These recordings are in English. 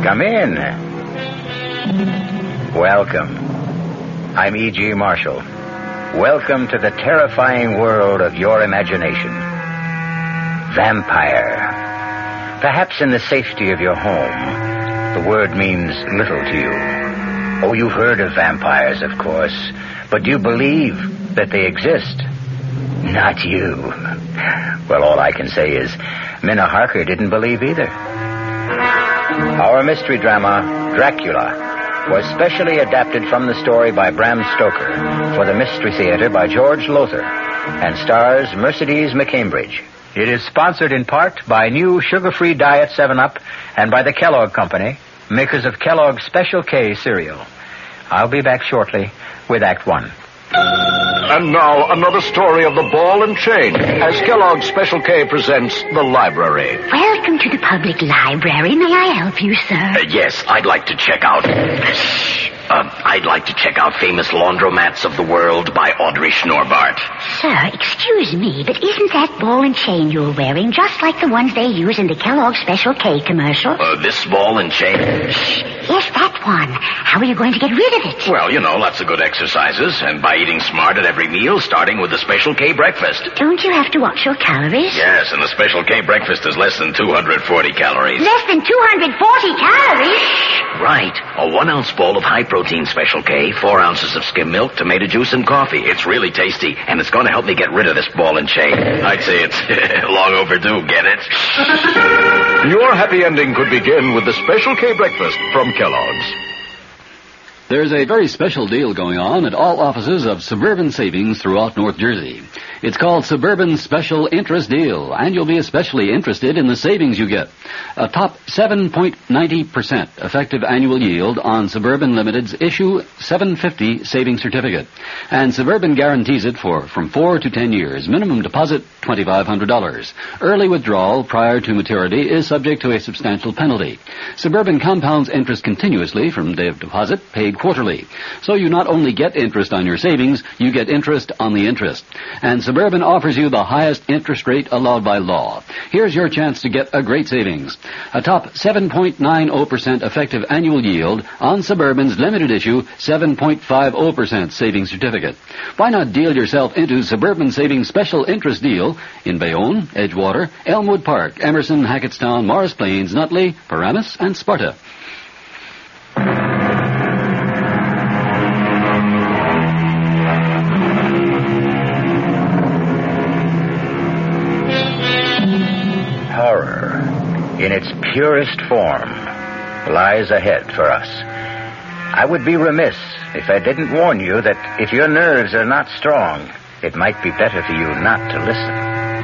Come in. Welcome. I'm E.G. Marshall. Welcome to the terrifying world of your imagination. Vampire. Perhaps in the safety of your home, the word means little to you. Oh, you've heard of vampires, of course, but do you believe that they exist? Not you. Well, all I can say is Minna Harker didn't believe either. Our mystery drama, Dracula, was specially adapted from the story by Bram Stoker for the Mystery Theater by George Lothar and stars Mercedes McCambridge. It is sponsored in part by new sugar-free Diet 7-Up and by the Kellogg Company, makers of Kellogg's Special K cereal. I'll be back shortly with Act One. And now, another story of the ball and chain, as Kellogg's Special K presents The Library. Welcome to the public library. May I help you, sir? Yes, I'd like to check out... Famous Laundromats of the World by Audrey Schnorbart. Sir, excuse me, but isn't that ball and chain you're wearing just like the ones they use in the Kellogg's Special K commercial? This ball and chain? Yes, that one. How are you going to get rid of it? Well, lots of good exercises, and by eating smart at every meal, starting with the Special K breakfast. Don't you have to watch your calories? Yes, and the Special K breakfast is less than 240 calories. Less than 240 calories? Right. A 1-ounce bowl of high-protein Special K, 4 ounces of skim milk, tomato juice, and coffee. It's really tasty, and it's going to help me get rid of this ball and chain. I'd say it's long overdue, get it? Your happy ending could begin with the Special K breakfast from Kellogg's. There's a very special deal going on at all offices of Suburban Savings throughout North Jersey. It's called Suburban Special Interest Deal, and you'll be especially interested in the savings you get. A top 7.90% effective annual yield on Suburban Limited's issue 750 savings certificate. And Suburban guarantees it from 4 to 10 years. Minimum deposit, $2,500. Early withdrawal prior to maturity is subject to a substantial penalty. Suburban compounds interest continuously from day of deposit, paid quarterly. So you not only get interest on your savings, you get interest on the interest. And Suburban offers you the highest interest rate allowed by law. Here's your chance to get a great savings. A top 7.90% effective annual yield on Suburban's limited issue 7.50% savings certificate. Why not deal yourself into Suburban Savings Special Interest Deal in Bayonne, Edgewater, Elmwood Park, Emerson, Hackettstown, Morris Plains, Nutley, Paramus, and Sparta. Horror, in its purest form, lies ahead for us. I would be remiss if I didn't warn you that if your nerves are not strong, it might be better for you not to listen.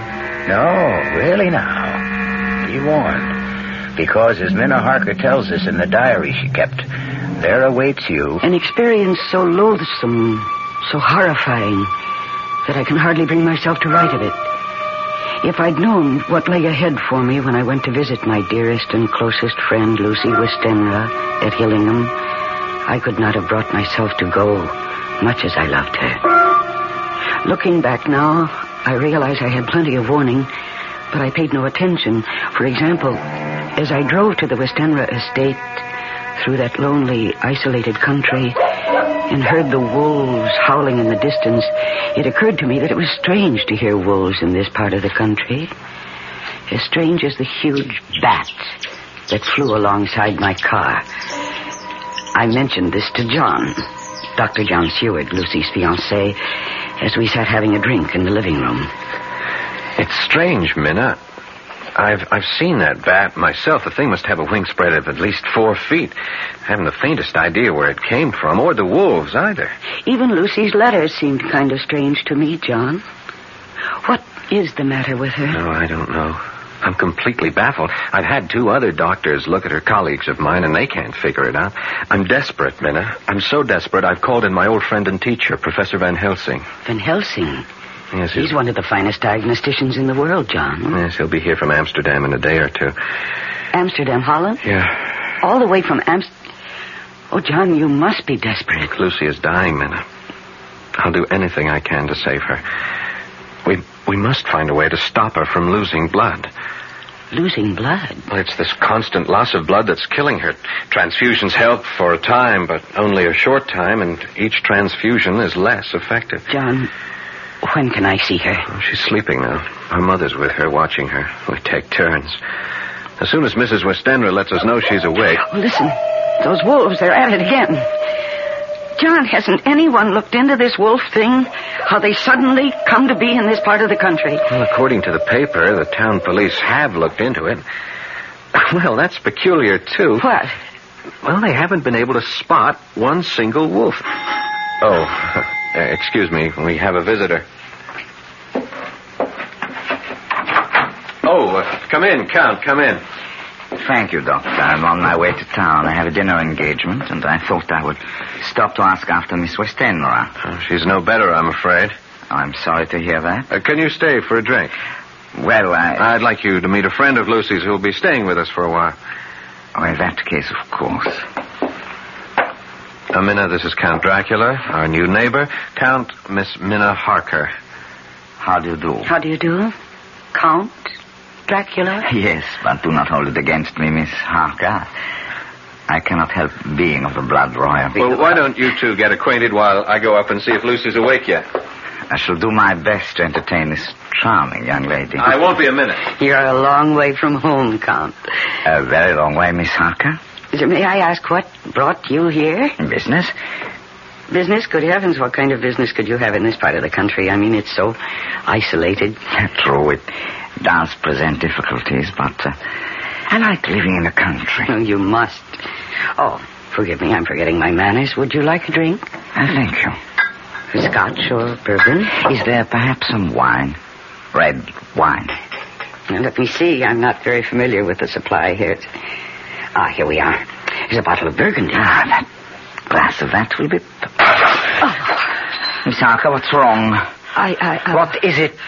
No, really now, be warned. Because as Minna Harker tells us in the diary she kept, there awaits you an experience so loathsome, so horrifying, that I can hardly bring myself to write of it. If I'd known what lay ahead for me when I went to visit my dearest and closest friend, Lucy Westenra, at Hillingham, I could not have brought myself to go, much as I loved her. Looking back now, I realize I had plenty of warning, but I paid no attention. For example, as I drove to the Westenra estate through that lonely, isolated country and heard the wolves howling in the distance, it occurred to me that it was strange to hear wolves in this part of the country. As strange as the huge bat that flew alongside my car. I mentioned this to John, Dr. John Seward, Lucy's fiancé, as we sat having a drink in the living room. It's strange, Minna. I've seen that bat myself. The thing must have a wingspread of at least 4 feet. I haven't the faintest idea where it came from, or the wolves either. Even Lucy's letters seemed kind of strange to me, John. What is the matter with her? No, I don't know. I'm completely baffled. I've had 2 other doctors look at her, colleagues of mine, and they can't figure it out. I'm desperate, Minna. I'm so desperate I've called in my old friend and teacher, Professor Van Helsing. Van Helsing? Yes, he's one of the finest diagnosticians in the world, John. Yes, he'll be here from Amsterdam in a day or 2. Amsterdam, Holland? Yeah. All the way from Oh, John, you must be desperate. Look, Lucy is dying, Minna. I'll do anything I can to save her. We must find a way to stop her from losing blood. losing blood. Well, it's this constant loss of blood that's killing her. Transfusions help for a time, but only a short time, and each transfusion is less effective. John, when can I see her? Oh, she's sleeping now. Her mother's with her, watching her. We take turns. As soon as Mrs. Westenra lets us know she's awake... Oh, listen, those wolves, they're at it again. John, hasn't anyone looked into this wolf thing? How they suddenly come to be in this part of the country? Well, according to the paper, the town police have looked into it. Well, that's peculiar, too. What? Well, they haven't been able to spot one single wolf. Oh, excuse me. We have a visitor. Oh, come in, Count. Come in. Thank you, Doctor. I'm on my way to town. I have a dinner engagement, and I thought I would stop to ask after Miss Westenra. Oh, she's no better, I'm afraid. I'm sorry to hear that. Can you stay for a drink? Well, I'd like you to meet a friend of Lucy's who'll be staying with us for a while. Oh, in that case, of course. Minna, this is Count Dracula, our new neighbor, Count Miss Minna Harker. How do you do? How do you do? Count Dracula? Yes, but do not hold it against me, Miss Harker. I cannot help being of the blood royal. Well, why don't you two get acquainted while I go up and see if Lucy's awake yet? I shall do my best to entertain this charming young lady. I won't be a minute. You're a long way from home, Count. A very long way, Miss Harker. May I ask what brought you here? Business? Business? Good heavens, what kind of business could you have in this part of the country? I mean, it's so isolated. True, it does present difficulties, but I like living in the country. Oh, you must. Oh, forgive me, I'm forgetting my manners. Would you like a drink? Thank you. Scotch or bourbon? Is there perhaps some wine? Red wine? Now, let me see. I'm not very familiar with the supply here. Here we are. Here's a bottle of Burgundy. That glass of that will be... Miss Harker, what's wrong? What is it?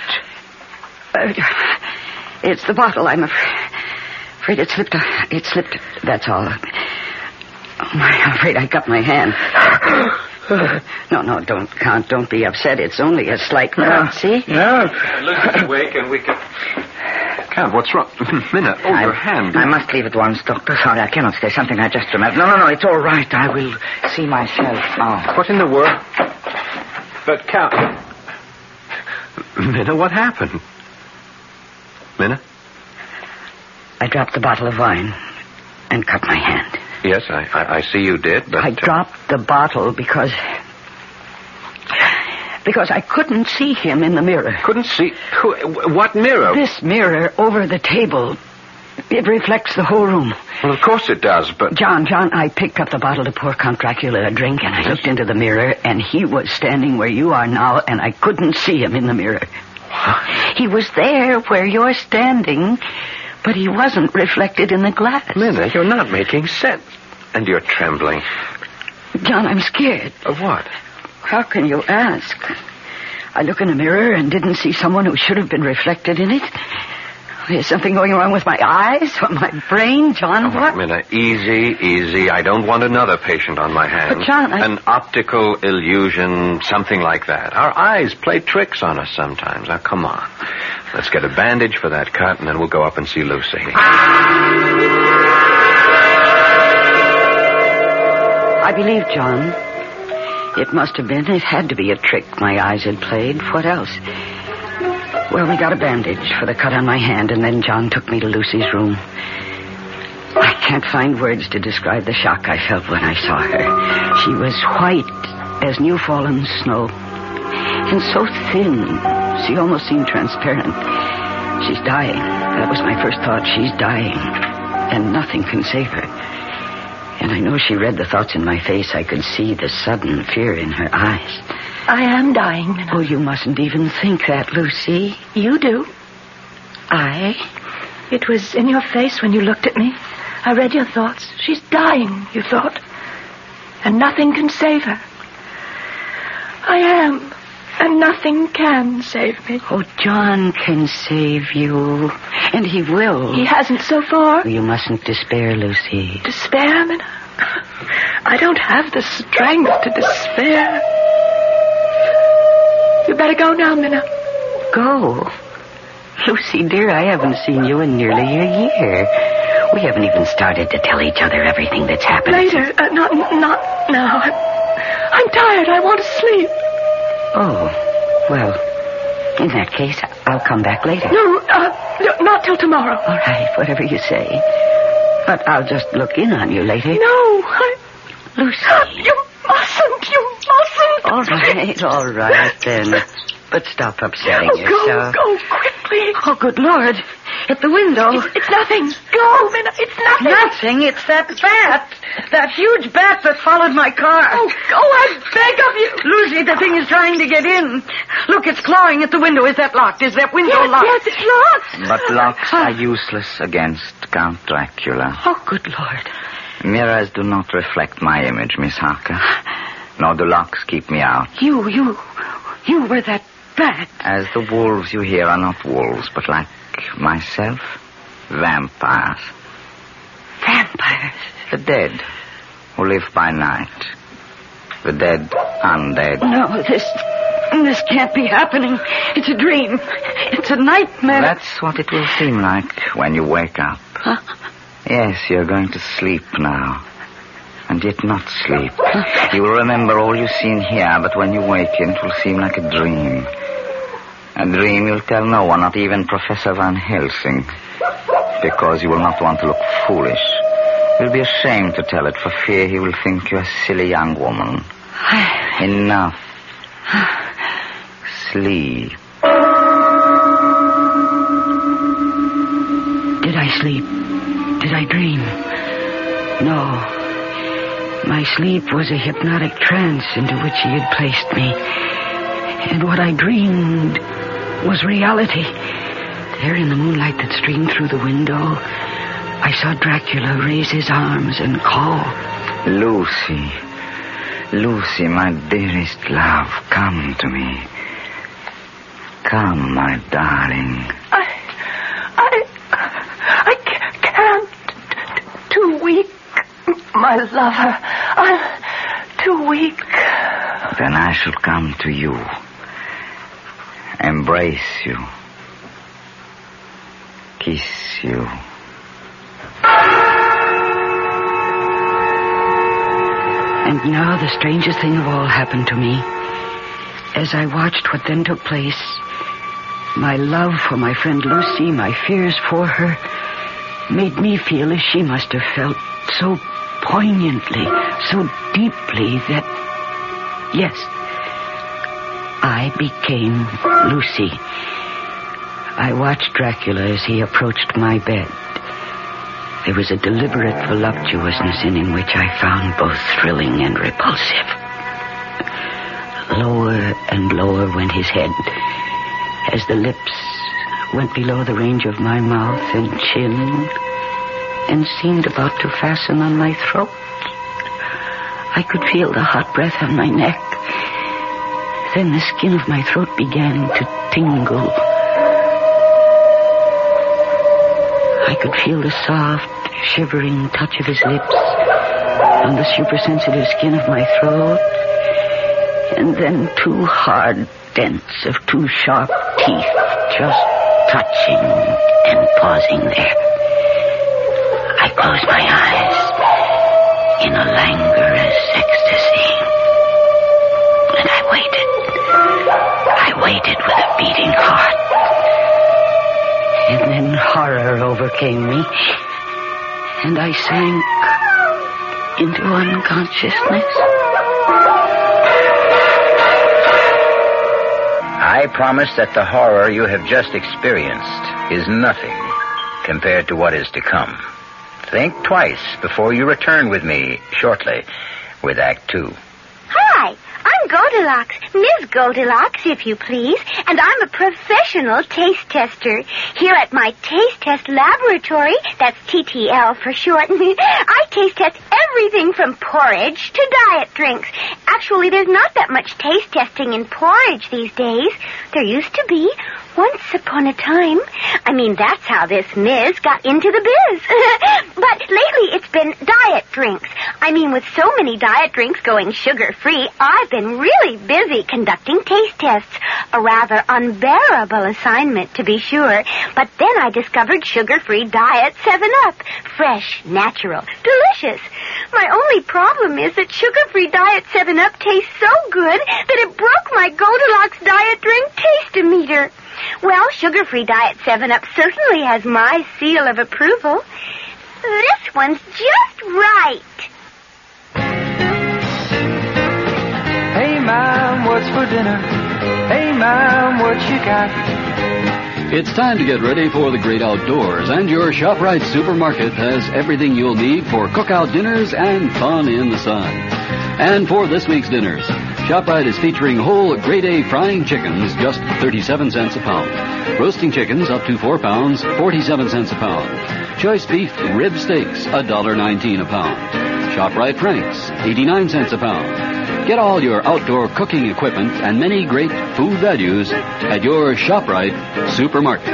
It's the bottle. I'm afraid it slipped. It slipped. That's all. I'm afraid I cut my hand. No, don't, Count. Don't be upset. It's only a slight cut, see? No. Lucy's awake and we can... Count, what's wrong? Minna, your hand. I must leave at once, Doctor. Sorry, I cannot stay. Something I just remembered. No, it's all right. I will see myself out. What in the world? But, Count... Minna, what happened? Minna? I dropped the bottle of wine and cut my hand. Yes, I see you did, but... I dropped the bottle because I couldn't see him in the mirror. Couldn't see? What mirror? This mirror over the table. It reflects the whole room. Well, of course it does, but... John, I picked up the bottle to pour Count Dracula a drink, and I looked into the mirror, and he was standing where you are now, and I couldn't see him in the mirror. What? He was there where you're standing, but he wasn't reflected in the glass. Minna, you're not making sense. And you're trembling. John, I'm scared. Of what? How can you ask? I look in a mirror and didn't see someone who should have been reflected in it. Is something going wrong with my eyes or my brain, John? What? Minna, easy. I don't want another patient on my hands. But, John, An optical illusion, something like that. Our eyes play tricks on us sometimes. Now, come on. Let's get a bandage for that cut, and then we'll go up and see Lucy. I believe, John. It must have been. It had to be a trick my eyes had played. What else? Well, we got a bandage for the cut on my hand, and then John took me to Lucy's room. I can't find words to describe the shock I felt when I saw her. She was white as new-fallen snow, and so thin, she almost seemed transparent. She's dying. That was my first thought. She's dying, and nothing can save her. And I know she read the thoughts in my face. I could see the sudden fear in her eyes. I am dying, Minna. Oh, you mustn't even think that, Lucy. You do. It was in your face when you looked at me. I read your thoughts. She's dying, you thought. And nothing can save her. I am. And nothing can save me. Oh, John can save you. And he will. He hasn't so far. You mustn't despair, Lucy. Despair, Minna? I don't have the strength to despair. You better go now, Minna. Go? Lucy, dear, I haven't seen you in nearly a year. We haven't even started to tell each other everything that's happened. Later. Not now. I'm tired. I want to sleep. Oh, well, in that case, I'll come back later. No, not till tomorrow. All right, whatever you say. But I'll just look in on you later. No, Lucy. You mustn't. All right, then. But stop upsetting yourself. Go quickly. Oh, good Lord. At the window. It's nothing. Go, Minna. It's nothing. Nothing. It's that bat. That huge bat that followed my car. Oh, go, I beg of you. Lucy, the thing is trying to get in. Look, it's clawing at the window. Is that locked? Is that window locked? Yes, it's locked. But locks are useless against Count Dracula. Oh, good Lord. Mirrors do not reflect my image, Miss Harker. Nor do locks keep me out. You were that bat. As the wolves you hear are not wolves, but like myself, vampires. Vampires? The dead, who live by night. The dead undead. No, this can't be happening. It's a dream. It's a nightmare. That's what it will seem like when you wake up. Huh? Yes, you're going to sleep now. And yet not sleep. You will remember all you've seen here, but when you waken, it will seem like a dream. A dream you'll tell no one, not even Professor Van Helsing, because you will not want to look foolish. You'll be ashamed to tell it for fear he will think you're a silly young woman. Enough. Sleep. Did I sleep? Did I dream? No. My sleep was a hypnotic trance into which he had placed me. And what I dreamed was reality. There in the moonlight that streamed through the window, I saw Dracula raise his arms and call. Lucy. Lucy, my dearest love, come to me. Come, my darling. I can't. Too weak. My lover, I'm too weak. Then I shall come to you. Embrace you. Kiss you. And now the strangest thing of all happened to me. As I watched what then took place, my love for my friend Lucy, my fears for her, made me feel as she must have felt, so poignantly, so deeply that, yes, I became Lucy. I watched Dracula as he approached my bed. There was a deliberate voluptuousness in him which I found both thrilling and repulsive. Lower and lower went his head as the lips went below the range of my mouth and chin and seemed about to fasten on my throat. I could feel the hot breath on my neck. Then the skin of my throat began to tingle. I could feel the soft, shivering touch of his lips on the supersensitive skin of my throat, and then two hard dents of two sharp teeth just touching and pausing there. I closed my eyes in a languorous ecstasy, and I waited. I waited with a beating heart. And then horror overcame me, and I sank into unconsciousness. I promise that the horror you have just experienced is nothing compared to what is to come. Think twice before you return with me shortly with Act 2. Hi, I'm Goldilocks, Ms. Goldilocks, if you please, and I'm a professional taste tester. Here at my Taste Test Laboratory, that's TTL for short, I taste test everything from porridge to diet drinks. Actually, there's not that much taste testing in porridge these days. There used to be. Once upon a time. I mean, that's how this Ms. got into the biz. But lately it's been diet drinks. I mean, with so many diet drinks going sugar-free, I've been really busy conducting taste tests. A rather unbearable assignment, to be sure. But then I discovered sugar-free diet 7-Up. Fresh, natural, delicious. My only problem is that sugar-free diet 7-Up tastes so good that it broke my Goldilocks diet drink taste-o-meter. Well, sugar-free diet 7-Up certainly has my seal of approval. This one's just right. Hey, Mom, what's for dinner? Hey, Mom, what you got? It's time to get ready for the great outdoors, and your ShopRite supermarket has everything you'll need for cookout dinners and fun in the sun. And for this week's dinners, ShopRite is featuring whole grade A frying chickens, just 37 cents a pound. Roasting chickens up to 4 pounds, 47 cents a pound. Choice beef rib steaks, $1.19 a pound. ShopRite Franks, 89 cents a pound. Get all your outdoor cooking equipment and many great food values at your ShopRite supermarket.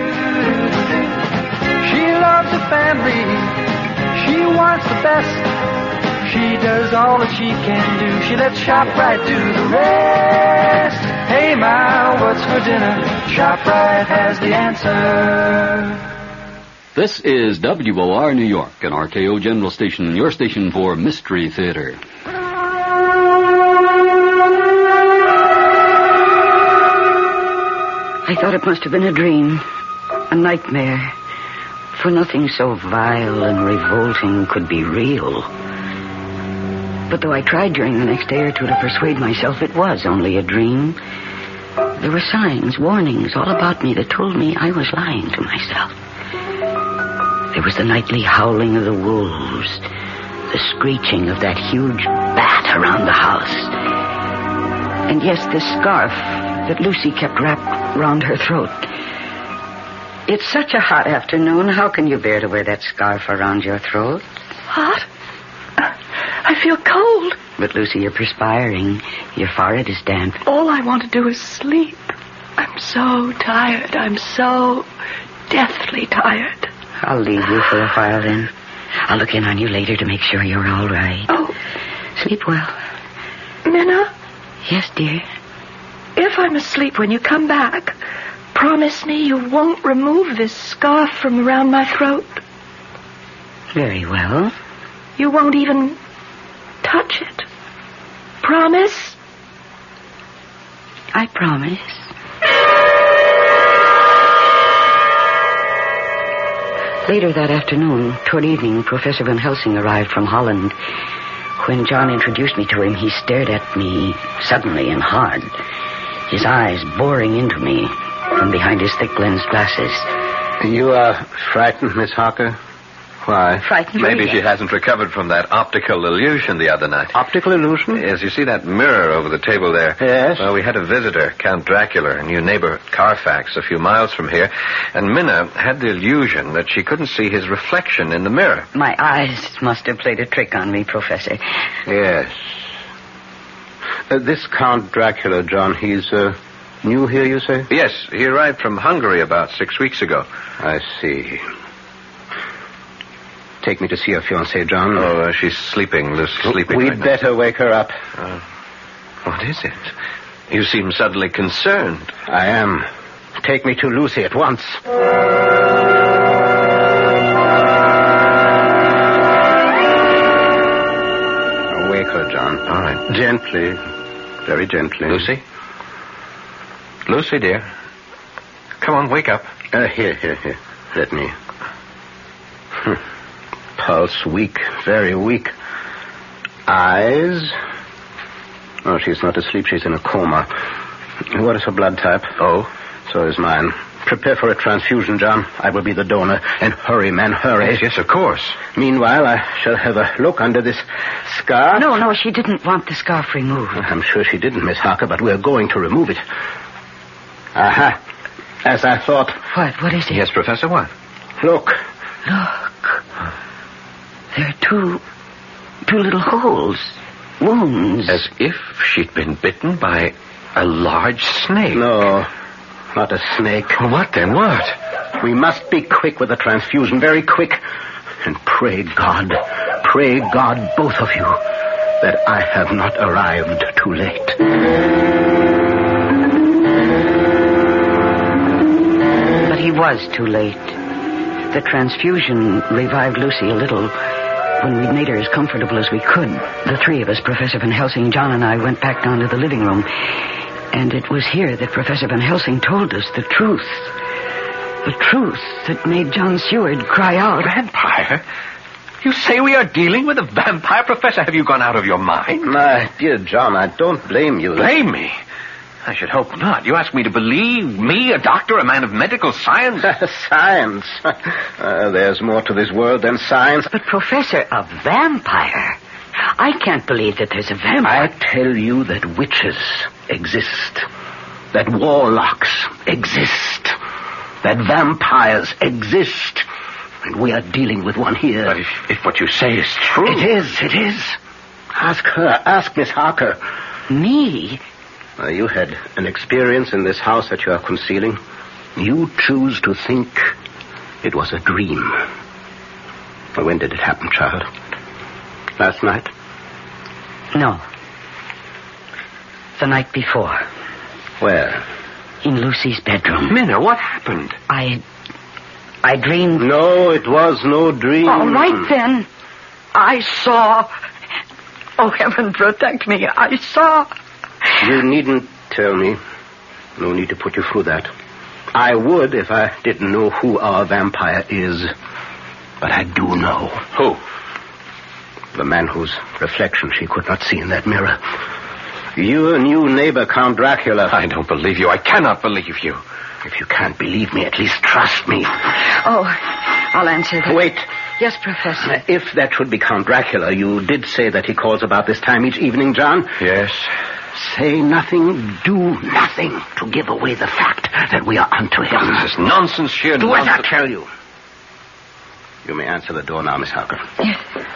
She loves the family. She wants the best. She does all that she can do. She lets ShopRite do the rest. Hey, Ma, what's for dinner? ShopRite has the answer. This is WOR New York, an RKO General Station, your station for Mystery Theater. I thought it must have been a dream, a nightmare, for nothing so vile and revolting could be real. But though I tried during the next day or two to persuade myself it was only a dream, there were signs, warnings all about me that told me I was lying to myself. There was the nightly howling of the wolves, the screeching of that huge bat around the house, and yes, the scarf that Lucy kept wrapped round her throat. It's such a hot afternoon. How can you bear to wear that scarf around your throat? Hot? I feel cold. But, Lucy, you're perspiring. Your forehead is damp. All I want to do is sleep. I'm so tired. I'm so deathly tired. I'll leave you for a while, then. I'll look in on you later to make sure you're all right. Oh. Sleep well. Minna? Yes, dear? If I'm asleep when you come back, promise me you won't remove this scarf from around my throat. Very well. You won't even touch it. Promise? I promise. Later that afternoon, toward evening, Professor Van Helsing arrived from Holland. When John introduced me to him, he stared at me suddenly and hard, his eyes boring into me from behind his thick lensed glasses. You are frightened, Miss Harker? Why? Frightened? Maybe she hasn't recovered from that optical illusion the other night. Optical illusion? Yes, you see that mirror over the table there? Yes. Well, we had a visitor, Count Dracula, a new neighbor at Carfax, a few miles from here, and Minna had the illusion that she couldn't see his reflection in the mirror. My eyes must have played a trick on me, Professor. Yes. This Count Dracula, John, he's new here, you say? Yes, he arrived from Hungary about 6 weeks ago. I see. Take me to see your fiancée, John. Oh, she's sleeping. Sleeping. We'd right now. better wake her up. What is it? You seem suddenly concerned. I am. Take me to Lucy at once. Wake her, John. All right. Gently. Very gently. Lucy? Lucy, dear. Come on, wake up. Here. Let me. Pulse weak, very weak. Eyes. Oh, she's not asleep. She's in a coma. What is her blood type? Oh? So is mine. Prepare for a transfusion, John. I will be the donor. And hurry, man, hurry. Yes, of course. Meanwhile, I shall have a look under this scarf. No, she didn't want the scarf removed. I'm sure she didn't, Miss Harker, but we're going to remove it. Aha. As I thought. What is it? Yes, Professor, what? Look. There are two little holes. Wounds. As if she'd been bitten by a large snake. No, not a snake. What then? What? We must be quick with the transfusion, very quick. And pray God, both of you, that I have not arrived too late. But he was too late. The transfusion revived Lucy a little. When we'd made her as comfortable as we could, the three of us, Professor Van Helsing, John, and I, went back down to the living room. And it was here that Professor Van Helsing told us the truth. The truth that made John Seward cry out. Vampire? You say we are dealing with a vampire, Professor? Have you gone out of your mind? My dear John, I don't blame you. Blame me? I should hope not. You ask me to believe me, a doctor, a man of medical science? Science. There's more to this world than science. But, Professor, a vampire? I can't believe that there's a vampire. I tell you that witches exist. That warlocks exist. That vampires exist. And we are dealing with one here. But if what you say is true... It is. Ask her. Ask Miss Harker. Me? You had an experience in this house that you are concealing. You choose to think it was a dream. When did it happen, child? Last night? No. The night before. Where? In Lucy's bedroom. Minna, what happened? I dreamed... No, it was no dream. All right, then. I saw... Oh, heaven protect me. I saw... You needn't tell me. No need to put you through that. I would if I didn't know who our vampire is. But I do know. Who? The man whose reflection she could not see in that mirror. Your new neighbor, Count Dracula. I don't believe you. I cannot believe you. If you can't believe me, at least trust me. Oh, I'll answer that. Wait. Yes, Professor. If that should be Count Dracula, you did say that he calls about this time each evening, John? Yes. Say nothing, do nothing to give away the fact that we are unto him. Oh, this is nonsense, sheer Do nonsense. as I tell you. You may answer the door now, Miss Harker. Yes.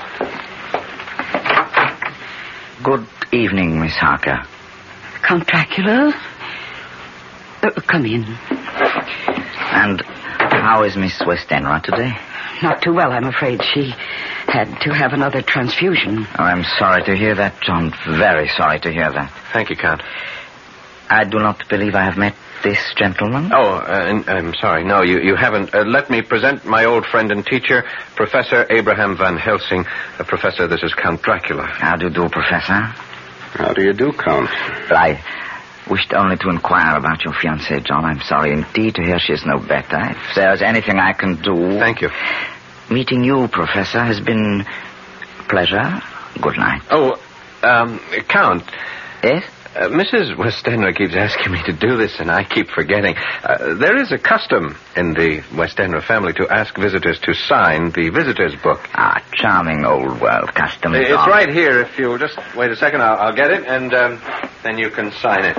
Good evening, Miss Harker. Count Dracula? Come in. And how is Miss Westenra today? Not too well, I'm afraid. She had to have another transfusion. Oh, I'm sorry to hear that, John. Very sorry to hear that. Thank you, Count. I do not believe I have met this gentleman. Oh, I'm sorry. No, you haven't. Let me present my old friend and teacher, Professor Abraham Van Helsing. Professor, this is Count Dracula. How do you do, Professor? How do you do, Count? I wished only to inquire about your fiancée, John. I'm sorry indeed to hear she is no better. If there's anything I can do... Thank you. Meeting you, Professor, has been a pleasure. Good night. Oh, Count. Yes? Mrs. Westenra keeps asking me to do this, and I keep forgetting. There is a custom in the Westenra family to ask visitors to sign the visitor's book. Ah, charming old world custom. It's John. right here. If you'll just wait a second, I'll get it, and then you can sign it.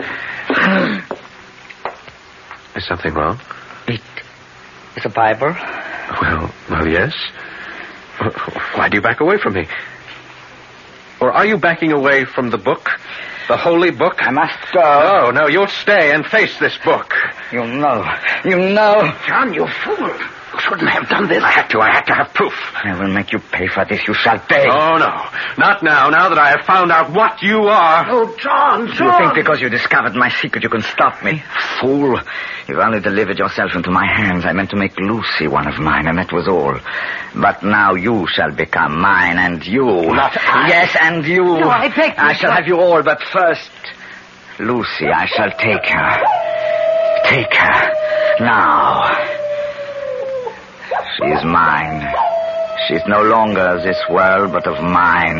Is something wrong? It's a Bible. Well, yes. Why do you back away from me? Or are you backing away from the book? The holy book? I must go. No, you'll stay and face this book. You know. John, you fool. You shouldn't have done this. I had to have proof. I will make you pay for this. You shall pay. Oh, no. Not now that I have found out what you are. Oh, John. You think because you discovered my secret you can stop me? Fool. You've only delivered yourself into my hands. I meant to make Lucy one of mine, and that was all. But now you shall become mine, and you... Not I. Yes, and you. No, I beg you, I shall have you all, but first... Lucy, I shall take her. Take her. Now. She is mine. She's no longer of this world, but of mine.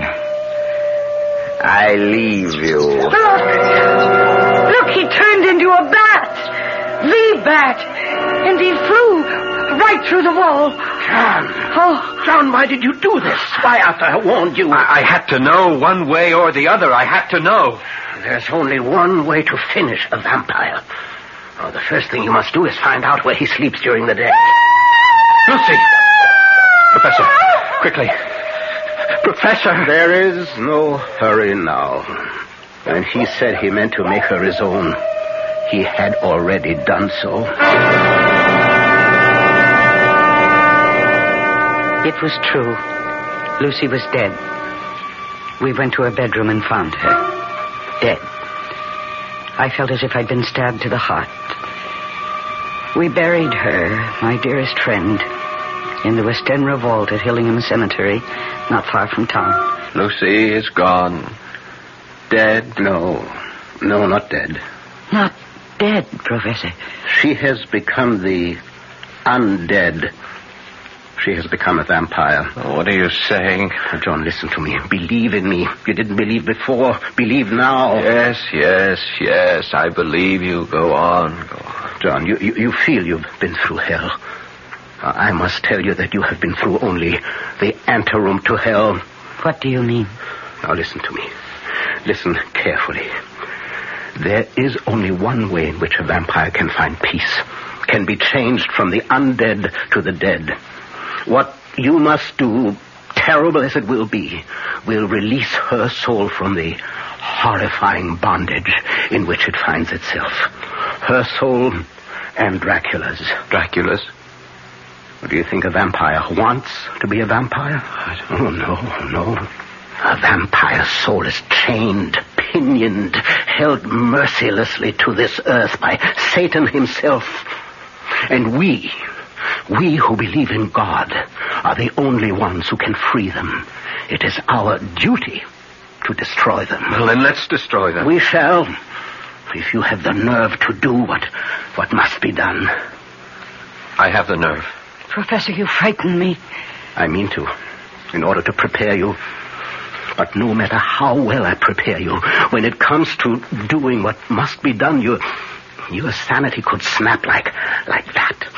I leave you. Look, he turned into a bat. The bat. And he flew right through the wall. John. Oh. John, why did you do this? Why, after I warned you? I had to know one way or the other. I had to know. There's only one way to finish a vampire. Oh, the first thing you must do is find out where he sleeps during the day. Lucy! Professor, quickly. Professor! There is no hurry now. And he said he meant to make her his own. he had already done so. It was true. Lucy was dead. We went to her bedroom and found her. Dead. I felt as if I'd been stabbed to the heart. We buried her, my dearest friend, in the Westenra vault at Hillingham Cemetery, not far from town. Lucy is gone. Dead? No, not dead. Not dead, Professor. She has become the undead. She has become a vampire. What are you saying? John, listen to me. Believe in me. You didn't believe before. Believe now. Yes. I believe you. Go on. John, you feel you've been through hell. I must tell you that you have been through only the anteroom to hell. What do you mean? Now listen to me. Listen carefully. There is only one way in which a vampire can find peace, can be changed from the undead to the dead. What you must do, terrible as it will be, will release her soul from the horrifying bondage in which it finds itself. Her soul and Dracula's. Dracula's? Do you think a vampire wants to be a vampire? Oh, no. A vampire's soul is chained, pinioned, held mercilessly to this earth by Satan himself. And we who believe in God are the only ones who can free them. It is our duty to destroy them. Well, then let's destroy them. We shall, if you have the nerve to do what must be done. I have the nerve. Professor, you frighten me. I mean to, in order to prepare you. But no matter how well I prepare you, when it comes to doing what must be done, your sanity could snap like that.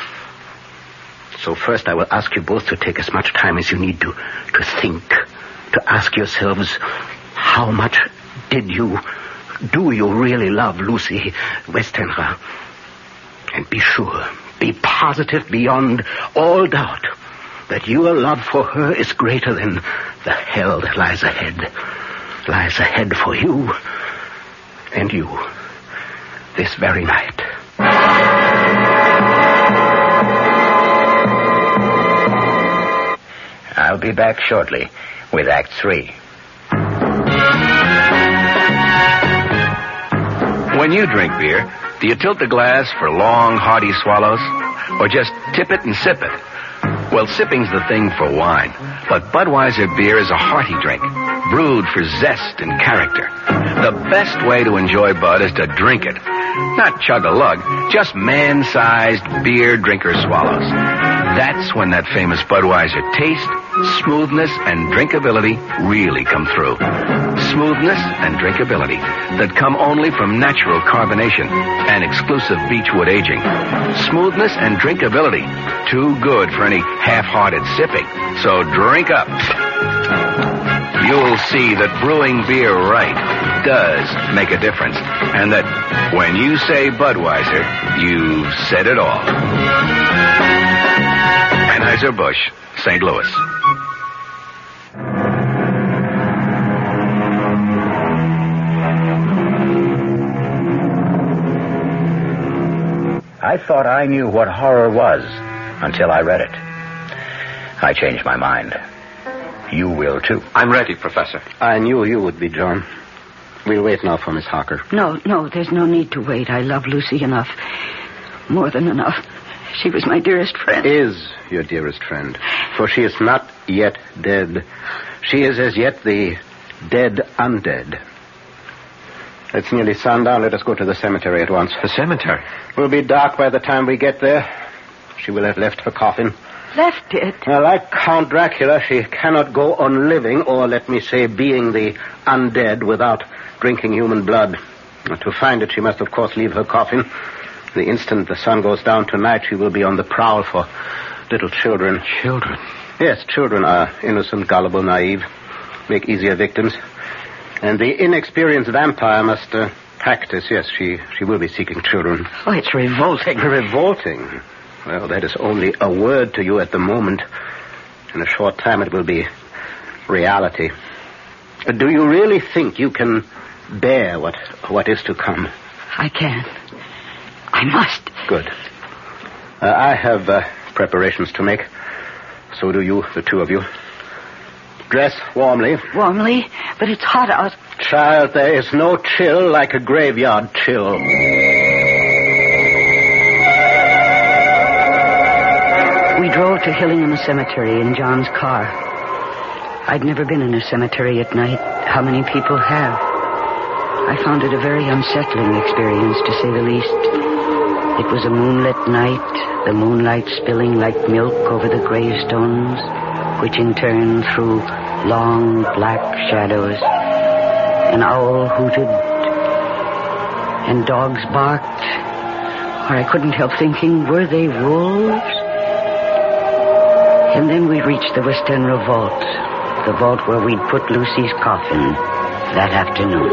So first I will ask you both to take as much time as you need to think, to ask yourselves, how much do you really love Lucy Westenra? And be sure, be positive beyond all doubt that your love for her is greater than the hell that lies ahead for you and you this very night. I'll be back shortly with Act 3. When you drink beer, do you tilt the glass for long, hearty swallows? Or just tip it and sip it? Well, sipping's the thing for wine. But Budweiser beer is a hearty drink, brewed for zest and character. The best way to enjoy Bud is to drink it. Not chug-a-lug, just man-sized beer drinker swallows. That's when that famous Budweiser taste, smoothness, and drinkability really come through. Smoothness and drinkability that come only from natural carbonation and exclusive beechwood aging. Smoothness and drinkability, too good for any half-hearted sipping. So drink up. You'll see that brewing beer right does make a difference, and that when you say Budweiser, you've said it all. Anheuser-Busch, St. Louis. I thought I knew what horror was until I read it. I changed my mind. You will, too. I'm ready, Professor. I knew you would be, John. We'll wait now for Miss Harker. No, there's no need to wait. I love Lucy enough. More than enough. She was my dearest friend. Is your dearest friend. For she is not yet dead. She is as yet the dead undead. It's nearly sundown. Let us go to the cemetery at once. The cemetery? It will be dark by the time we get there. She will have left her coffin. Left it? Now, like Count Dracula, she cannot go on living, or let me say, being the undead without drinking human blood. To find it, she must, of course, leave her coffin. The instant the sun goes down tonight, she will be on the prowl for little children. Children? Yes, children are innocent, gullible, naive, make easier victims. And the inexperienced vampire must practice. Yes, she will be seeking children. Oh, it's revolting. Revolting? Well, that is only a word to you at the moment. In a short time, it will be reality. Do you really think you can bear what is to come? I can. I must. Good. I have preparations to make. So do you, the two of you. Dress warmly. Warmly? But it's hot out. Child, there is no chill like a graveyard chill. We drove to Hillingham Cemetery in John's car. I'd never been in a cemetery at night. How many people have? I found it a very unsettling experience, to say the least. It was a moonlit night, the moonlight spilling like milk over the gravestones, which in turn threw long black shadows. An owl hooted, and dogs barked. Or I couldn't help thinking, were they wolves? And then we reached the Westenra vault, the vault where we'd put Lucy's coffin that afternoon.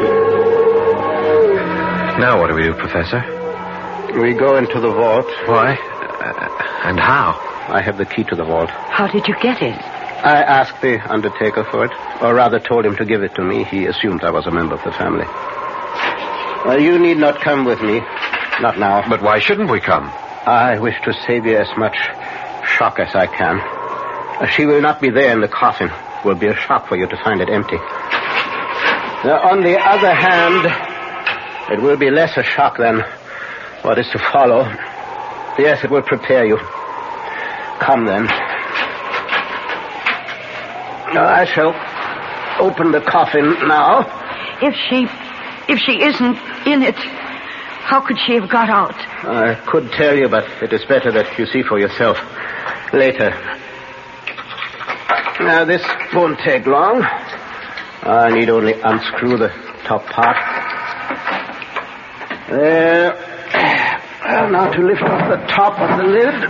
Now what do we do, Professor? We go into the vault. Why? And how? I have the key to the vault. How did you get it? I asked the undertaker for it, or rather told him to give it to me. He assumed I was a member of the family. Well, you need not come with me. Not now. But why shouldn't we come? I wish to save you as much shock as I can. She will not be there in the coffin. It will be a shock for you to find it empty. Now, on the other hand, it will be less a shock than what is to follow. Yes, it will prepare you. Come, then. Now, I shall open the coffin now. If she isn't in it, how could she have got out? I could tell you, but it is better that you see for yourself later. Now, this won't take long. I need only unscrew the top part. There. Well, now to lift off the top of the lid.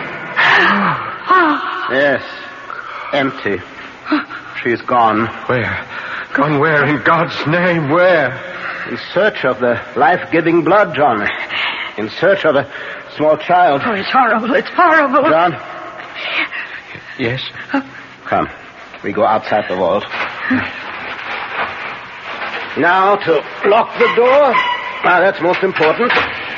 Yes. Empty. She's gone. Where? Gone where? In God's name, where? In search of the life-giving blood, John. In search of a small child. Oh, it's horrible. It's horrible. John? Yes? Come. We go outside the vault. Now to lock the door. That's most important.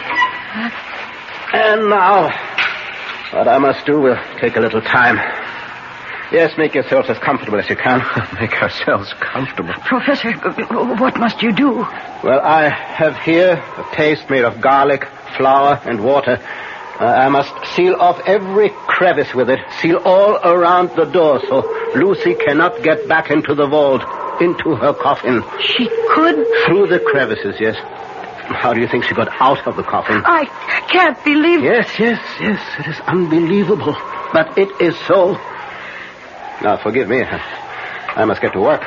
And now, what I must do will take a little time. Yes, make yourselves as comfortable as you can. Make ourselves comfortable. Professor, what must you do? Well, I have here a paste made of garlic, flour, and water. I must seal off every crevice with it. Seal all around the door so Lucy cannot get back into the vault, into her coffin. She could? Through the crevices, yes. How do you think she got out of the coffin? I can't believe... Yes. It is unbelievable. But it is so. Now, forgive me. I must get to work.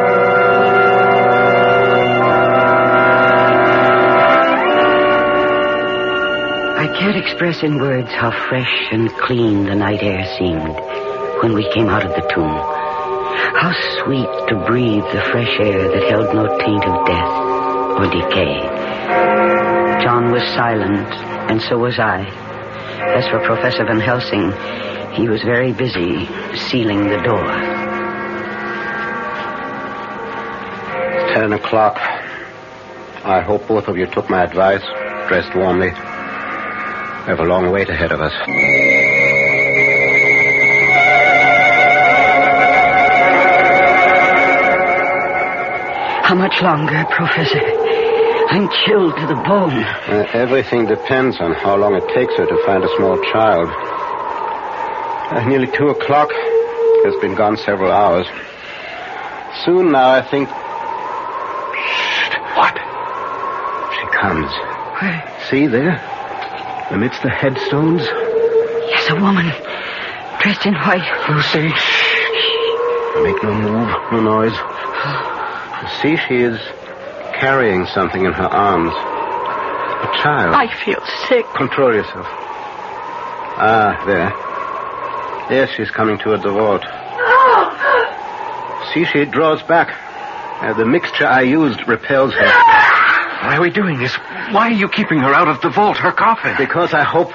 I can't express in words how fresh and clean the night air seemed when we came out of the tomb. How sweet to breathe the fresh air that held no taint of death or decay. John was silent, and so was I. As for Professor Van Helsing, he was very busy sealing the door. 10 o'clock. I hope both of you took my advice, dressed warmly. We have a long wait ahead of us. How much longer, Professor? I'm chilled to the bone. Everything depends on how long it takes her to find a small child. Nearly 2 o'clock. Has been gone several hours. Soon now, I think... Shh. What? She comes. Where? See there? Amidst the headstones? Yes, a woman. Dressed in white. Lucy. Shh. Make no move, no noise. See, she is carrying something in her arms. A child. I feel sick. Control yourself. There. Yes, she's coming toward the vault. See, she draws back. The mixture I used repels her. Why are we doing this? Why are you keeping her out of the vault, her coffin? Because I hope...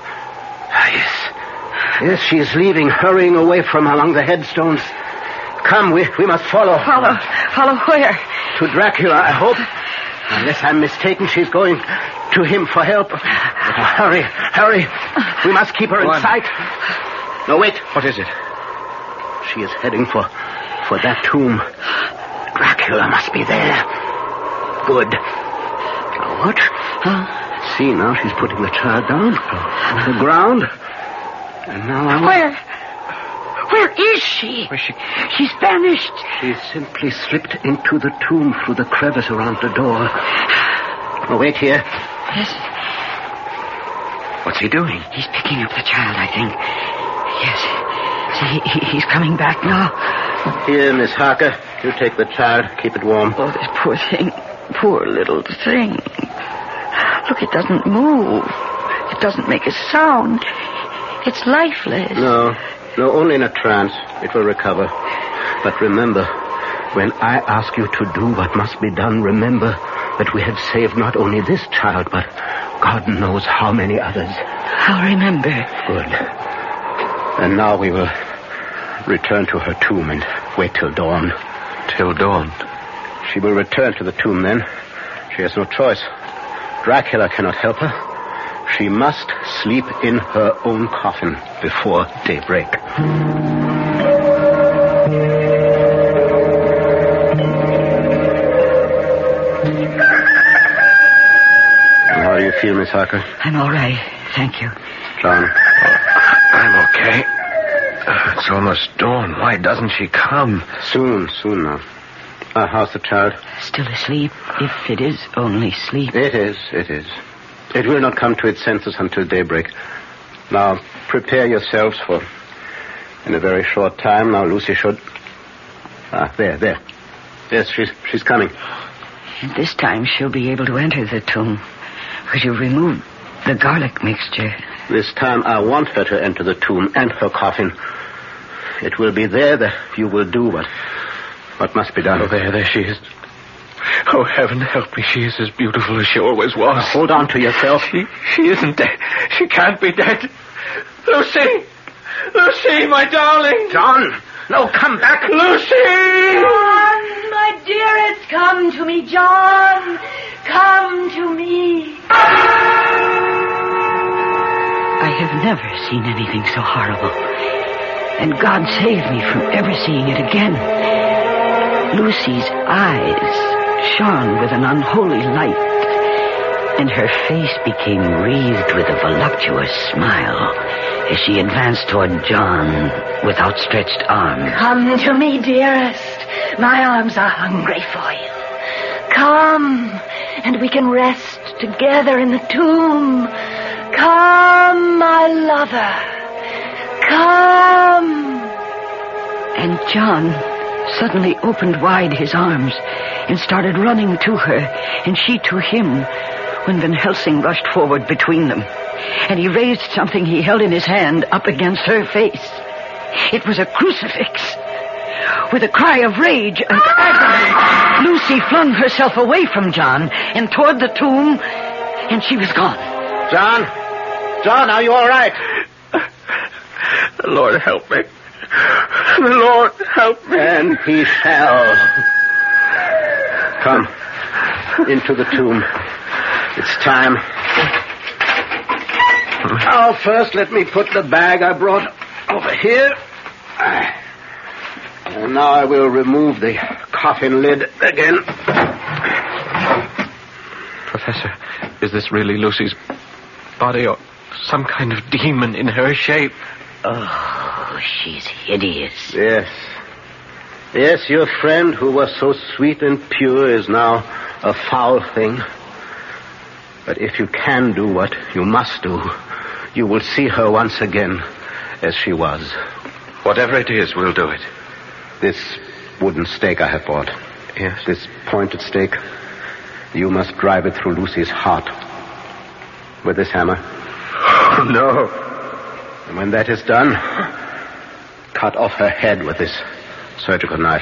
Yes, she is leaving, hurrying away from among the headstones. Come, we must follow. Follow where? To Dracula, I hope. Unless I'm mistaken, she's going to him for help. Hurry, hurry. We must keep her in sight. No, wait. What is it? She is heading for that tomb. Dracula must be there. Good. What? See, now she's putting the child down on the ground. And now Where is she? Where's she? She's vanished. She simply slipped into the tomb through the crevice around the door. Oh, wait here. Yes. What's he doing? He's picking up the child, I think. Yes. See, he's coming back now. Here, Miss Harker. You take the child. Keep it warm. Oh, this poor thing. Poor little thing. Look, it doesn't move. It doesn't make a sound. It's lifeless. No, only in a trance. It will recover. But remember, when I ask you to do what must be done, remember that we have saved not only this child, but God knows how many others. I'll remember. Good. And now we will return to her tomb and wait till dawn. Till dawn? She will return to the tomb then. She has no choice. Dracula cannot help her. She must sleep in her own coffin before daybreak. How do you feel, Miss Harker? I'm all right. Thank you. John? I'm okay. It's almost dawn. Why doesn't she come? Soon now. How's the child? Still asleep, if it is only sleep. It is. It will not come to its senses until daybreak. Now, prepare yourselves for... In a very short time, now Lucy should... there. Yes, she's coming. And this time she'll be able to enter the tomb, because you removed the garlic mixture. This time I want her to enter the tomb and her coffin. It will be there that you will do what must be done. Oh, there she is. Oh, heaven help me. She is as beautiful as she always was. Now, hold on to yourself. She isn't dead. She can't be dead. Lucy! Lucy, my darling! John! No, come back! Lucy! John, my dearest, come to me, John. Come to me. I have never seen anything so horrible. And God saved me from ever seeing it again. Lucy's eyes shone with an unholy light, and her face became wreathed with a voluptuous smile as she advanced toward John with outstretched arms. Come to me, dearest. My arms are hungry for you. Come, and we can rest together in the tomb. Come, my lover. Come. And John suddenly opened wide his arms and started running to her, and she to him, when Van Helsing rushed forward between them. And he raised something he held in his hand up against her face. It was a crucifix. With a cry of rage and agony, Lucy flung herself away from John and toward the tomb, and she was gone. John, are you all right? The Lord help me. The Lord help me. And he shall. Come, into the tomb. It's time. Now, first, let me put the bag I brought over here. And now I will remove the coffin lid again. Professor, is this really Lucy's body or some kind of demon in her shape? Oh, she's hideous. Yes, your friend who was so sweet and pure is now a foul thing. But if you can do what you must do, you will see her once again as she was. Whatever it is, we'll do it. This wooden stake I have bought. Yes? This pointed stake. You must drive it through Lucy's heart. With this hammer. Oh, no. And when that is done, cut off her head with this surgical knife.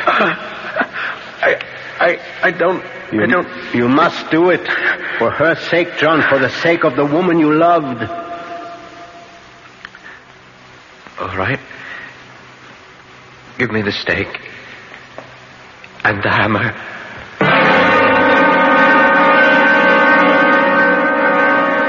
I don't... You must do it. For her sake, John. For the sake of the woman you loved. All right. Give me the stake. And the hammer.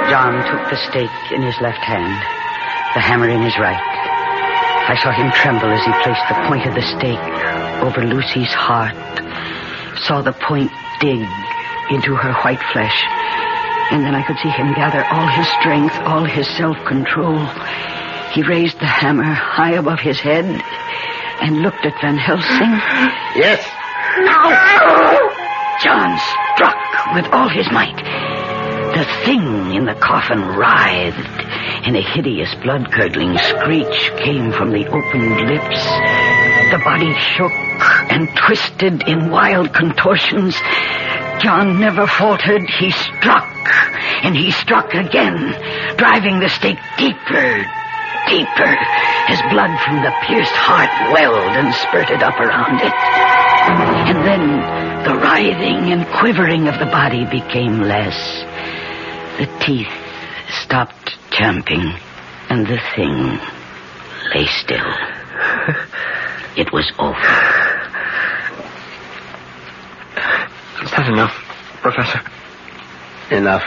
John took the stake in his left hand, the hammer in his right. I saw him tremble as he placed the point of the stake over Lucy's heart, saw the point dig into her white flesh, and then I could see him gather all his strength, all his self-control. He raised the hammer high above his head and looked at Van Helsing. Yes. Now! John struck with all his might. The thing in the coffin writhed, and a hideous blood-curdling screech came from the opened lips. The body shook and twisted in wild contortions. John never faltered. He struck, and he struck again, driving the stake deeper, deeper, as blood from the pierced heart welled and spurted up around it. And then the writhing and quivering of the body became less. The teeth stopped champing, and the thing lay still. It was over. Is that enough, Professor? Enough.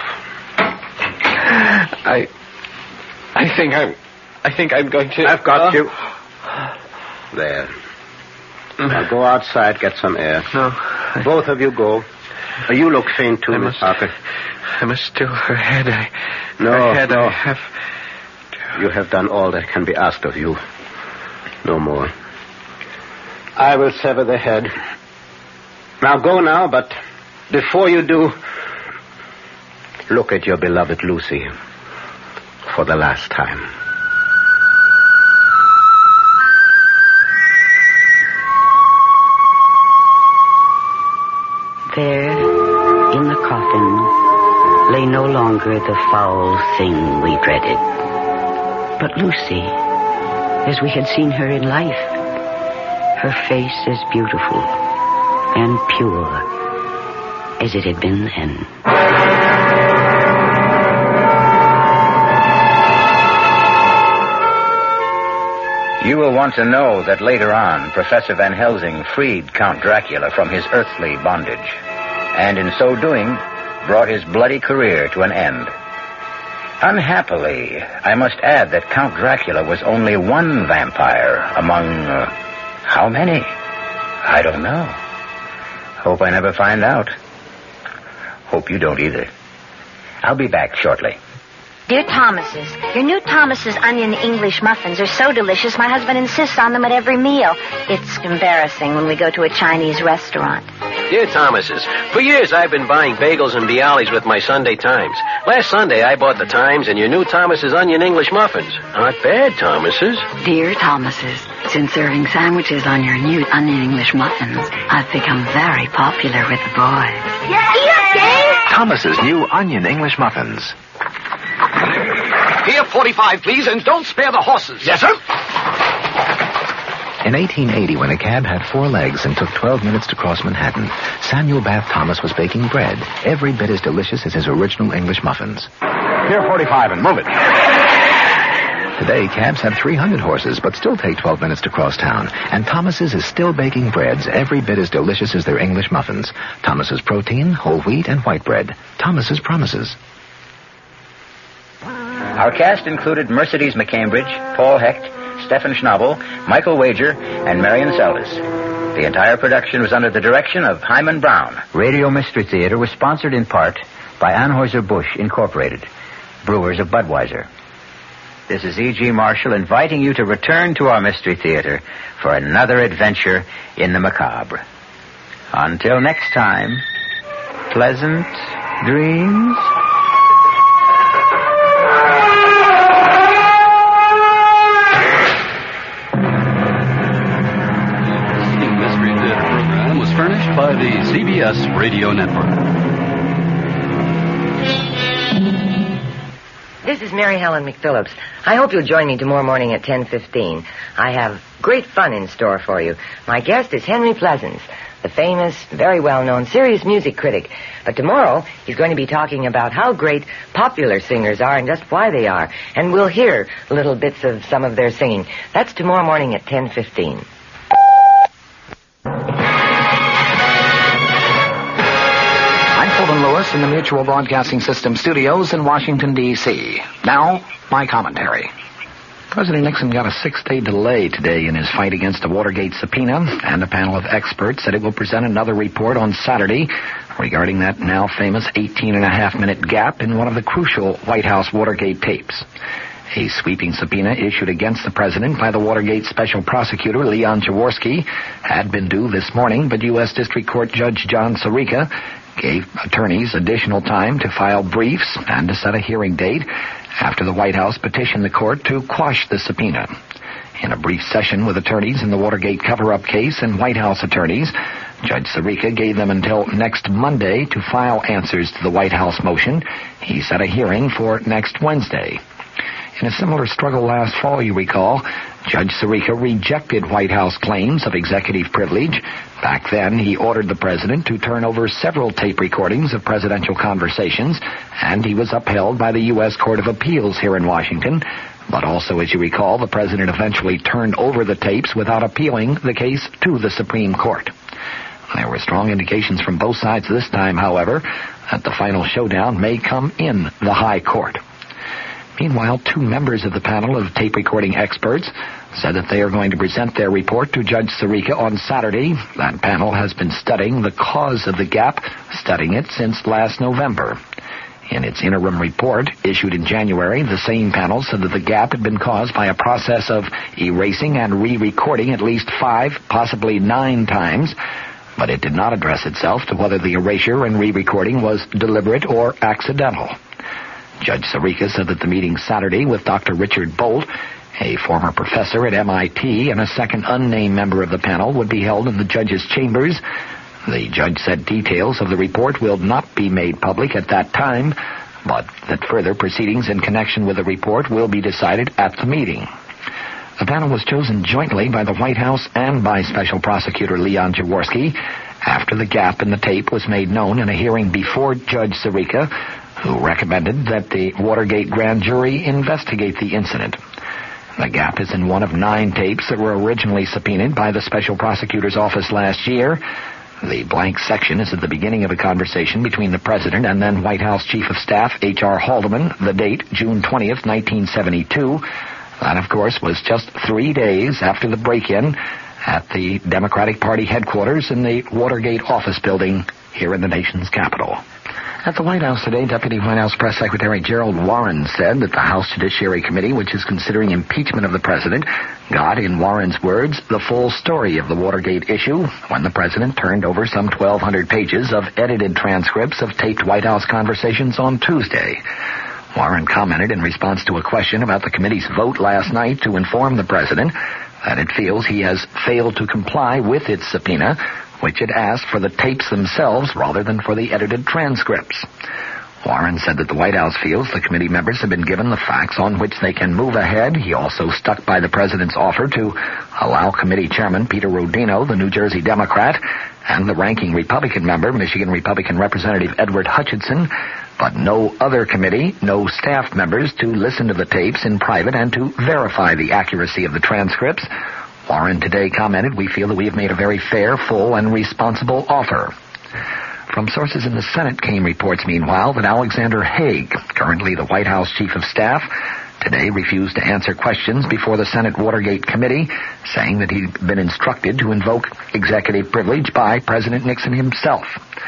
I think I'm going to... I've got you. There. Now go outside, get some air. No. Both of you go. You look faint too, Miss Parker. I must still her head. No. I have... You have done all that can be asked of you. No more. I will sever the head. Now go now, but before you do, look at your beloved Lucy for the last time. There, in the coffin, lay no longer the foul thing we dreaded, but Lucy, as we had seen her in life, her face as beautiful and pure as it had been then. You will want to know that later on, Professor Van Helsing freed Count Dracula from his earthly bondage, and in so doing, brought his bloody career to an end. Unhappily, I must add that Count Dracula was only one vampire among, how many? I don't know. Hope I never find out. Hope you don't either. I'll be back shortly. Dear Thomas's, your new Thomas's onion English muffins are so delicious, my husband insists on them at every meal. It's embarrassing when we go to a Chinese restaurant. Dear Thomas's, for years I've been buying bagels and Bialys with my Sunday Times. Last Sunday I bought the Times and your new Thomas's onion English muffins. Not bad, Thomas's. Dear Thomas's, since serving sandwiches on your new onion English muffins, I've become very popular with the boys. Yeah, Thomas's new onion English muffins. Here, 45, please, and don't spare the horses. Yes, sir. In 1880, when a cab had 4 legs and took 12 minutes to cross Manhattan, Samuel Bath Thomas was baking bread, every bit as delicious as his original English muffins. Here, 45, and move it. Today, cabs have 300 horses, but still take 12 minutes to cross town. And Thomas's is still baking breads every bit as delicious as their English muffins. Thomas's protein, whole wheat, and white bread. Thomas's promises. Our cast included Mercedes McCambridge, Paul Hecht, Stephen Schnabel, Michael Wager, and Marion Seldes. The entire production was under the direction of Hyman Brown. Radio Mystery Theater was sponsored in part by Anheuser-Busch Incorporated, brewers of Budweiser. This is E.G. Marshall inviting you to return to our Mystery Theater for another adventure in the macabre. Until next time, pleasant dreams. Furnished by the CBS Radio Network. This is Mary Helen McPhillips. I hope you'll join me tomorrow morning at 10:15. I have great fun in store for you. My guest is Henry Pleasance, the famous, very well-known serious music critic. But tomorrow, he's going to be talking about how great popular singers are and just why they are. And we'll hear little bits of some of their singing. That's tomorrow morning at 10:15. Lewis, us in the Mutual Broadcasting System studios in Washington, D.C. Now, my commentary. President Nixon got a 6-day delay today in his fight against a Watergate subpoena, and a panel of experts said it will present another report on Saturday regarding that now famous 18-and-a-half-minute gap in one of the crucial White House Watergate tapes. A sweeping subpoena issued against the president by the Watergate Special Prosecutor Leon Jaworski had been due this morning, but U.S. District Court Judge John Sirica gave attorneys additional time to file briefs and to set a hearing date after the White House petitioned the court to quash the subpoena. In a brief session with attorneys in the Watergate cover-up case and White House attorneys, Judge Sirica gave them until next Monday to file answers to the White House motion. He set a hearing for next Wednesday. In a similar struggle last fall, you recall, Judge Sirica rejected White House claims of executive privilege. Back then, he ordered the president to turn over several tape recordings of presidential conversations, and he was upheld by the U.S. Court of Appeals here in Washington. But also, as you recall, the president eventually turned over the tapes without appealing the case to the Supreme Court. There were strong indications from both sides this time, however, that the final showdown may come in the high court. Meanwhile, 2 members of the panel of tape recording experts said that they are going to present their report to Judge Sirica on Saturday. That panel has been studying the cause of the gap, studying it since last November. In its interim report, issued in January, the same panel said that the gap had been caused by a process of erasing and re-recording at least 5, possibly 9 times, but it did not address itself to whether the erasure and re-recording was deliberate or accidental. Judge Sirica said that the meeting Saturday with Dr. Richard Bolt, a former professor at MIT, and a second unnamed member of the panel would be held in the judge's chambers. The judge said details of the report will not be made public at that time, but that further proceedings in connection with the report will be decided at the meeting. The panel was chosen jointly by the White House and by Special Prosecutor Leon Jaworski after the gap in the tape was made known in a hearing before Judge Sirica, who recommended that the Watergate grand jury investigate the incident. The gap is in one of 9 tapes that were originally subpoenaed by the Special Prosecutor's Office last year. The blank section is at the beginning of a conversation between the President and then White House Chief of Staff H.R. Haldeman, the date, June 20th, 1972. That, of course, was just 3 days after the break-in at the Democratic Party headquarters in the Watergate office building here in the nation's capital. At the White House today, Deputy White House Press Secretary Gerald Warren said that the House Judiciary Committee, which is considering impeachment of the president, got, in Warren's words, the full story of the Watergate issue when the president turned over some 1,200 pages of edited transcripts of taped White House conversations on Tuesday. Warren commented in response to a question about the committee's vote last night to inform the president that it feels he has failed to comply with its subpoena, which had asked for the tapes themselves rather than for the edited transcripts. Warren said that the White House feels the committee members have been given the facts on which they can move ahead. He also stuck by the president's offer to allow committee chairman Peter Rodino, the New Jersey Democrat, and the ranking Republican member, Michigan Republican Representative Edward Hutchinson, but no other committee, no staff members, to listen to the tapes in private and to verify the accuracy of the transcripts. Warren today commented, "We feel that we have made a very fair, full, and responsible offer." From sources in the Senate came reports, meanwhile, that Alexander Haig, currently the White House Chief of Staff, today refused to answer questions before the Senate Watergate Committee, saying that he'd been instructed to invoke executive privilege by President Nixon himself.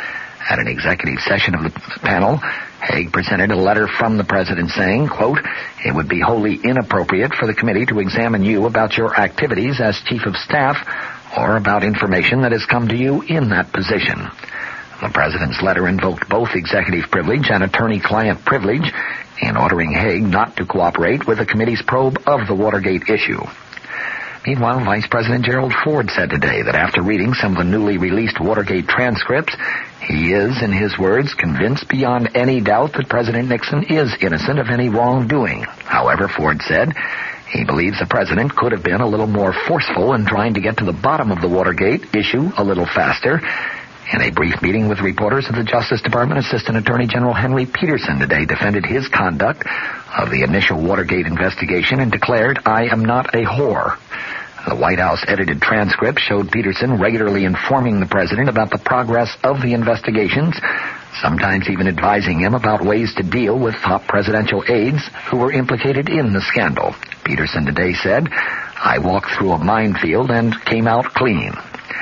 At an executive session of the panel, Haig presented a letter from the president saying, quote, "It would be wholly inappropriate for the committee to examine you about your activities as Chief of Staff or about information that has come to you in that position." The president's letter invoked both executive privilege and attorney-client privilege in ordering Haig not to cooperate with the committee's probe of the Watergate issue. Meanwhile, Vice President Gerald Ford said today that after reading some of the newly released Watergate transcripts, he is, in his words, convinced beyond any doubt that President Nixon is innocent of any wrongdoing. However, Ford said he believes the president could have been a little more forceful in trying to get to the bottom of the Watergate issue a little faster. In a brief meeting with reporters at the Justice Department, Assistant Attorney General Henry Peterson today defended his conduct of the initial Watergate investigation and declared, "I am not a whore." The White House edited transcript showed Peterson regularly informing the president about the progress of the investigations, sometimes even advising him about ways to deal with top presidential aides who were implicated in the scandal. Peterson today said, "I walked through a minefield and came out clean."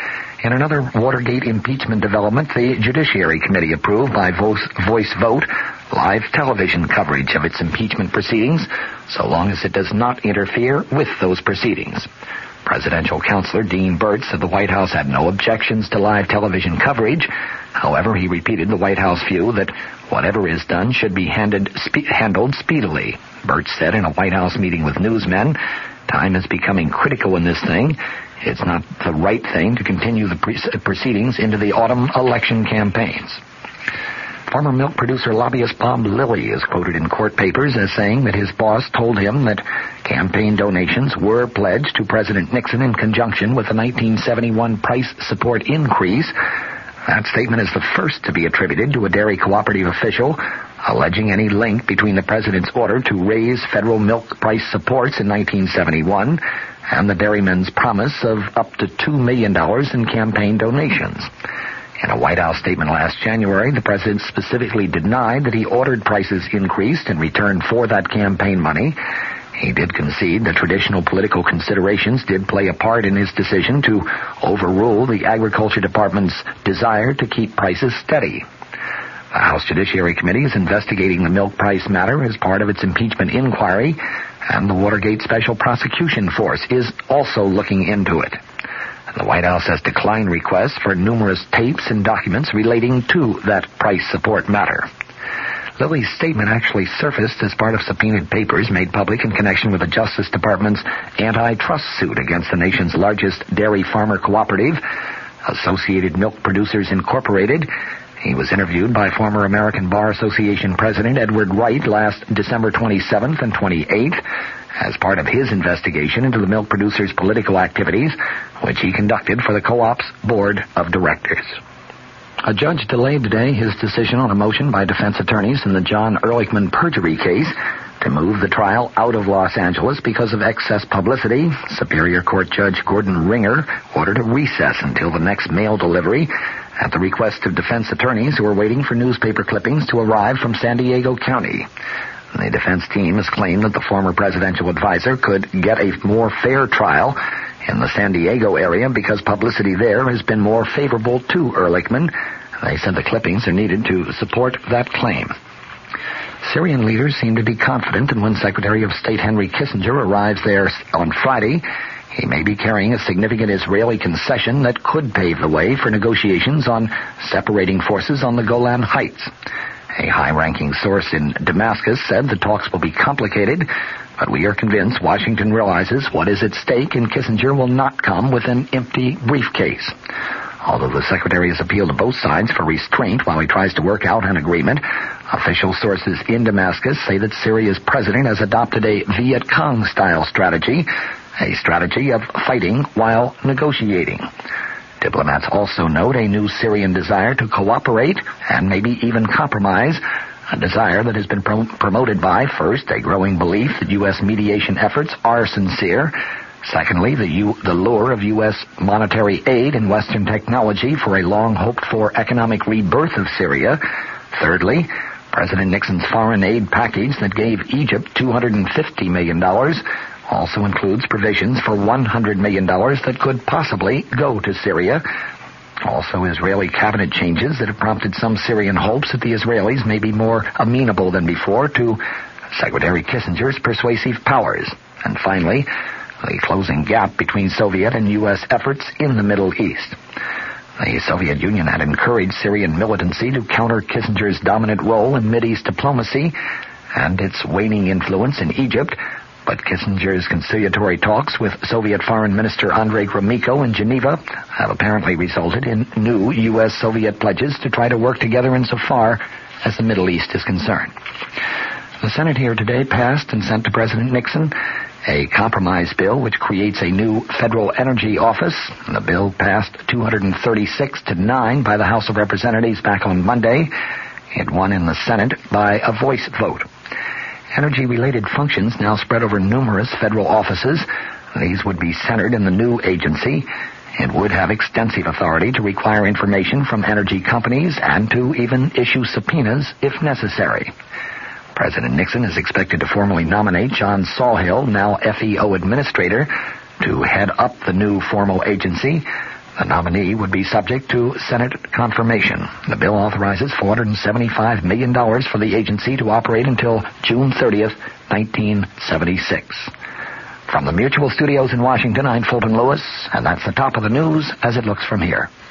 In another Watergate impeachment development, the Judiciary Committee approved by voice vote live television coverage of its impeachment proceedings, so long as it does not interfere with those proceedings. Presidential counselor Dean Burt said the White House had no objections to live television coverage. However, he repeated the White House view that whatever is done should be handled speedily. Burt said in a White House meeting with newsmen, "Time is becoming critical in this thing. It's not the right thing to continue the proceedings into the autumn election campaigns." Former milk producer lobbyist Bob Lilly is quoted in court papers as saying that his boss told him that campaign donations were pledged to President Nixon in conjunction with the 1971 price support increase. That statement is the first to be attributed to a dairy cooperative official, alleging any link between the president's order to raise federal milk price supports in 1971 and the dairymen's promise of up to $2 million in campaign donations. In a White House statement last January, the president specifically denied that he ordered prices increased in return for that campaign money. He did concede that traditional political considerations did play a part in his decision to overrule the Agriculture Department's desire to keep prices steady. The House Judiciary Committee is investigating the milk price matter as part of its impeachment inquiry, and the Watergate Special Prosecution Force is also looking into it. The White House has declined requests for numerous tapes and documents relating to that price support matter. Lilly's statement actually surfaced as part of subpoenaed papers made public in connection with the Justice Department's antitrust suit against the nation's largest dairy farmer cooperative, Associated Milk Producers Incorporated. He was interviewed by former American Bar Association President Edward Wright last December 27th and 28th as part of his investigation into the milk producers' political activities, which he conducted for the co-op's board of directors. A judge delayed today his decision on a motion by defense attorneys in the John Ehrlichman perjury case to move the trial out of Los Angeles because of excess publicity. Superior Court Judge Gordon Ringer ordered a recess until the next mail delivery at the request of defense attorneys who were waiting for newspaper clippings to arrive from San Diego County. The defense team has claimed that the former presidential advisor could get a more fair trial in the San Diego area because publicity there has been more favorable to Ehrlichman. They said the clippings are needed to support that claim. Syrian leaders seem to be confident that when Secretary of State Henry Kissinger arrives there on Friday, he may be carrying a significant Israeli concession that could pave the way for negotiations on separating forces on the Golan Heights. A high-ranking source in Damascus said the talks will be complicated, but we are convinced Washington realizes what is at stake and Kissinger will not come with an empty briefcase. Although the secretary has appealed to both sides for restraint while he tries to work out an agreement, official sources in Damascus say that Syria's president has adopted a Viet Cong-style strategy, a strategy of fighting while negotiating. Diplomats also note a new Syrian desire to cooperate and maybe even compromise, a desire that has been promoted by, first, a growing belief that U.S. mediation efforts are sincere, secondly, the lure of U.S. monetary aid and Western technology for a long-hoped-for economic rebirth of Syria, thirdly, President Nixon's foreign aid package that gave Egypt $250 million also includes provisions for $100 million that could possibly go to Syria. Also, Israeli cabinet changes that have prompted some Syrian hopes that the Israelis may be more amenable than before to Secretary Kissinger's persuasive powers. And finally, the closing gap between Soviet and U.S. efforts in the Middle East. The Soviet Union had encouraged Syrian militancy to counter Kissinger's dominant role in Mideast diplomacy and its waning influence in Egypt, but Kissinger's conciliatory talks with Soviet Foreign Minister Andrei Gromyko in Geneva have apparently resulted in new U.S.-Soviet pledges to try to work together insofar as the Middle East is concerned. The Senate here today passed and sent to President Nixon a compromise bill which creates a new federal energy office. The bill passed 236-9 by the House of Representatives back on Monday. It won in the Senate by a voice vote. Energy-related functions now spread over numerous federal offices. These would be centered in the new agency. It would have extensive authority to require information from energy companies and to even issue subpoenas if necessary. President Nixon is expected to formally nominate John Sawhill, now FEO administrator, to head up the new formal agency. The nominee would be subject to Senate confirmation. The bill authorizes $475 million for the agency to operate until June 30th, 1976. From the Mutual Studios in Washington, I'm Fulton Lewis, and that's the top of the news as it looks from here.